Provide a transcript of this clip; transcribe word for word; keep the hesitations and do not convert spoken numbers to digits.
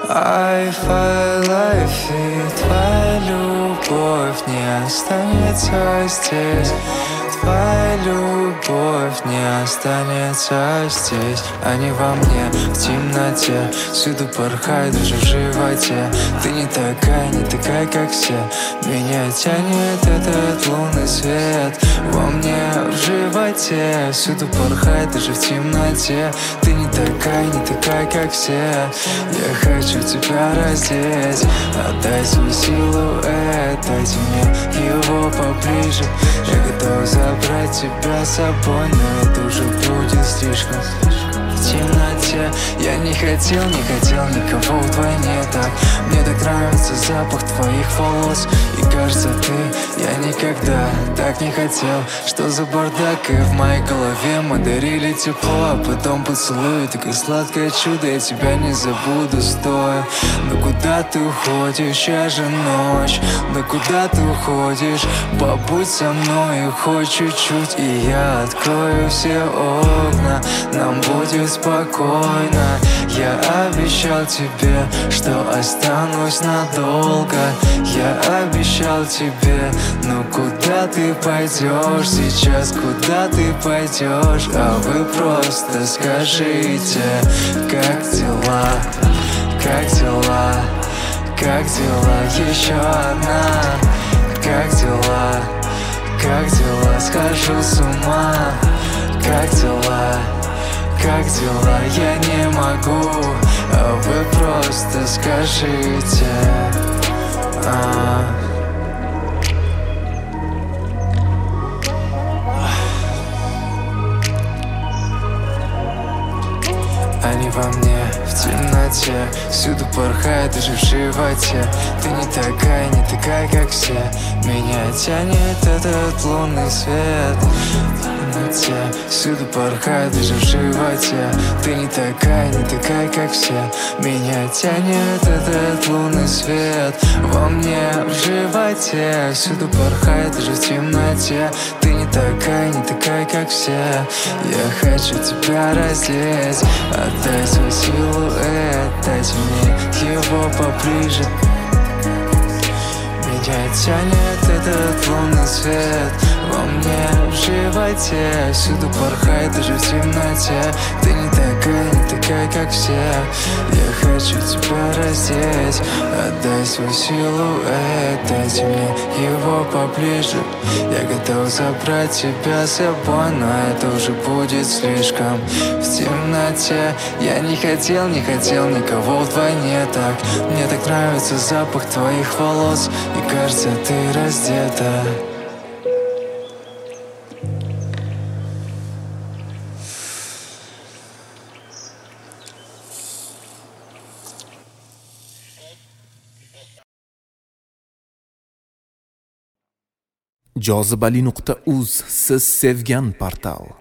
Wi-Fi life, и твоя любовь не останется здесь. Твоя любовь не останется здесь. Они во мне, в темноте, всюду порхают, даже в животе. Ты не такая, не такая, как все. Меня тянет этот лунный свет. Во мне, в животе, всюду порхает, даже в темноте. Ты не такая, не такая, как все. Я хочу тебя раздеть. Отдай свой силуэт, дайте мне его поближе. Я готов забрать тебя с собой, но это уже будет слишком. В темноте я не хотел, не хотел никого вдвойне так. Мне так нравится запах твоих волос. И кажется, ты, я никогда так не хотел. Что за бардак, и в моей голове мы дарили тепло, а потом поцелуй. Такое сладкое чудо, я тебя не забуду, стоя. Но куда ты уходишь, я же ночь. Но куда ты уходишь, побудь со мной хоть чуть-чуть, и я открою все окна. Нам будет спокойно. Я обещал тебе, что останусь надолго. Я обещал тебе, но куда ты пойдешь сейчас, куда ты пойдешь? А вы просто скажите, как дела, как дела, как дела, еще одна. Как дела, как дела, схожу с ума. Как дела, как дела, я не могу, а вы просто скажите. а. Они во мне, в темноте, всюду порхают, даже в животе. Ты не такая, не такая, как все. Меня тянет этот лунный свет. В темноте, всюду порхают, даже в животе. Ты не такая, не такая, как все. Меня тянет этот лунный свет. Во мне, в животе, всюду порхает, даже в темноте. Ты не такая, не такая, как все. Я хочу тебя раздеть. Отдай свой силуэт, дайте мне его поближе. Меня тянет этот лунный свет. Во мне, в животе, всюду порхает, даже в темноте. Ты не такая, не такая, как все. Я хочу тебя раздеть. Отдай свой силуэт, дайте мне его поближе. Я готов забрать тебя с собой, но это уже будет слишком. В темноте я не хотел, не хотел никого вдвойне так. Мне так нравится запах твоих волос. И кажется, ты раздета. jozibali nuqta uz siz sevgan portal.